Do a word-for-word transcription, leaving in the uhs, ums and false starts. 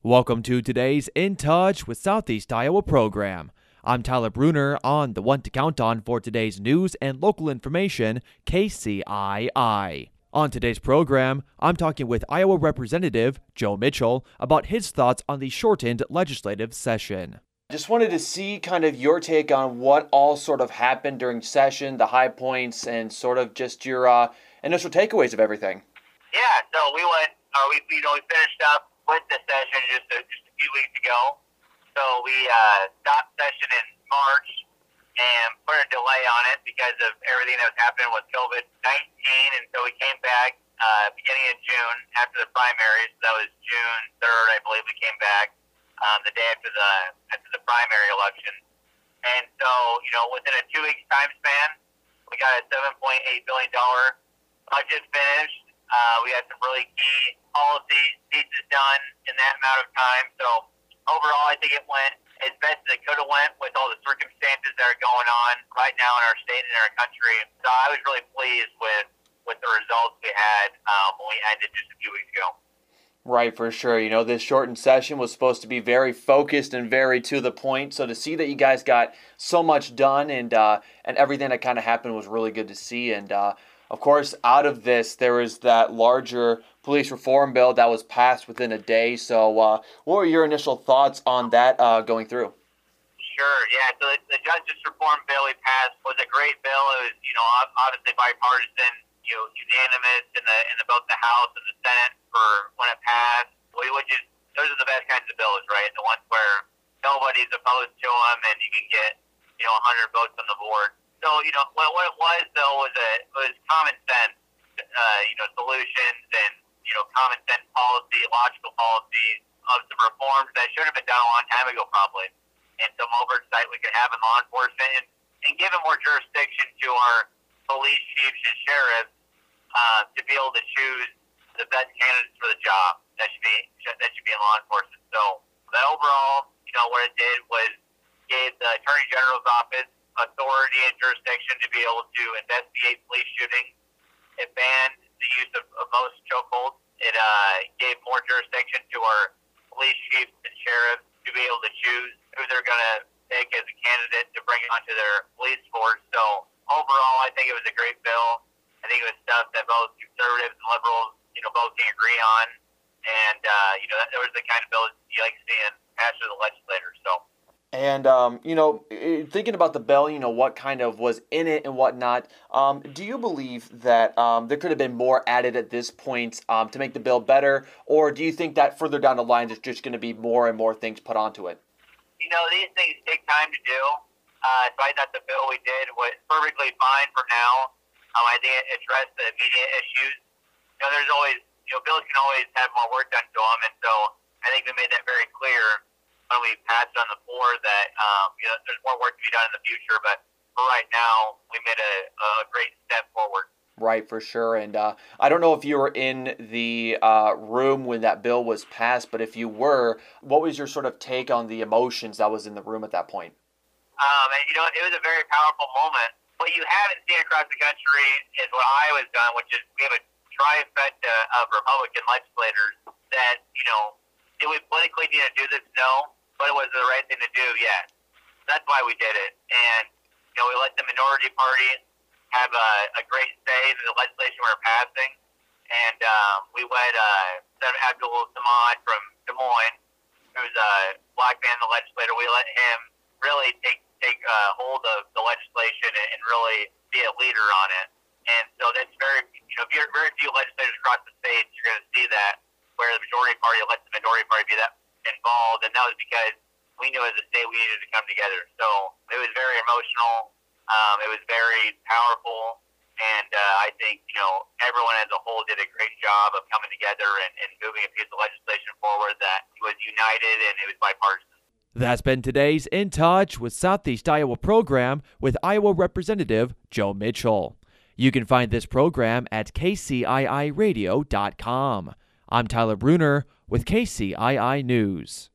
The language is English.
Welcome to today's In Touch with Southeast Iowa program. I'm Tyler Bruner on the one to count on for today's news and local information, K C I I. On today's program, I'm talking with Iowa Representative Joe Mitchell about his thoughts on the shortened legislative session. Just wanted to see kind of your take on what all sort of happened during session, the high points, and sort of just your uh, initial takeaways of everything. Yeah, so we went, uh, we, you know, we finished up with the session just a, just a few weeks ago. So we uh, stopped session in March and put a delay on it because of everything that was happening with COVID nineteen. And so we came back uh, beginning of June after the primaries. So that was June third, I believe we came back um, the day after the after the primary election. And so, you know, within a two-week time span, we got a seven point eight billion dollars budget finished. Uh, we had some really key policy pieces done in that amount of time. So overall, I think it went as best as it could have went with all the circumstances that are going on right now in our state and in our country. So I was really pleased with, with the results we had um, when we ended just a few weeks ago. Right, for sure. You know, this shortened session was supposed to be very focused and very to the point. So to see that you guys got so much done and uh, and everything that kind of happened was really good to see. And uh, of course, out of this, there was that larger police reform bill that was passed within a day. So uh, what were your initial thoughts on that uh, going through? Sure, yeah. So the, the Justice Reform Bill we passed was a great bill. It was, you know, obviously bipartisan, you know, unanimous in the in the, both the House and the Senate for when it passed. We would just, those are the best kinds of bills, right? The ones where nobody's opposed to them and you can get, you know, one hundred votes on the board. So, you know, what, what it was, though, was a was common sense, uh, you know, solutions and, you know, common sense policy, logical policy of some reforms that should have been done a long time ago, probably. And some oversight we could have in law enforcement and, and giving more jurisdiction to our police chiefs and sheriffs uh, to be able to choose the best candidates for the job that should be that should be in law enforcement. So, that overall, you know, what it did was gave the Attorney General's office authority and jurisdiction to be able to investigate police shootings. It banned the use of, of most chokeholds. It uh, gave more jurisdiction to our police chiefs and sheriffs to be able to choose who they're going to pick as a candidate to bring onto their police force. So overall, I think it was a great bill. I think it was stuff that both conservatives and liberals, you know, both can agree on. And, uh, you know, that, that was the kind of bill you like seeing passed through the legislature. So. And, um, you know, thinking about the bill, you know, what kind of was in it and whatnot, um, do you believe that um, there could have been more added at this point um, to make the bill better? Or do you think that further down the line there's just going to be more and more things put onto it? You know, these things take time to do. Uh, so I thought the bill we did was perfectly fine for now. Um, I think it addressed the immediate issues. You know, there's always, you know, bills can always have more work done to them. And so I think we made that very clear when we passed on the floor that, um, you know, there's more work to be done in the future, but for right now, we made a, a great step forward. Right, for sure. And uh, I don't know if you were in the uh, room when that bill was passed, but if you were, what was your sort of take on the emotions that was in the room at that point? Um, and, you know, it was a very powerful moment. What you haven't seen across the country is what Iowa's done, which is we have a trifecta of Republican legislators that, you know, did we politically need to do this? No. But it was the right thing to do, yes. That's why we did it. And, you know, we let the minority party have a, a great say in the legislation we're passing. And um, we let uh, Senator Abdul Samad from Des Moines, who's a black man in the legislature, we let him really take take uh, hold of the legislation and, and really be a leader on it. And so that's very, you know, very few legislators across the state, you're going to see that, where the majority party lets the minority party be that involved, and that was because we knew as a state we needed to come together. So it was very emotional. Um, it was very powerful, and uh, I think, you know, everyone as a whole did a great job of coming together and, and moving a piece of legislation forward that was united and it was bipartisan. That's been today's In Touch with Southeast Iowa program with Iowa Representative Joe Mitchell. You can find this program at K C I I radio dot com. I'm Tyler Bruner with K C I I News.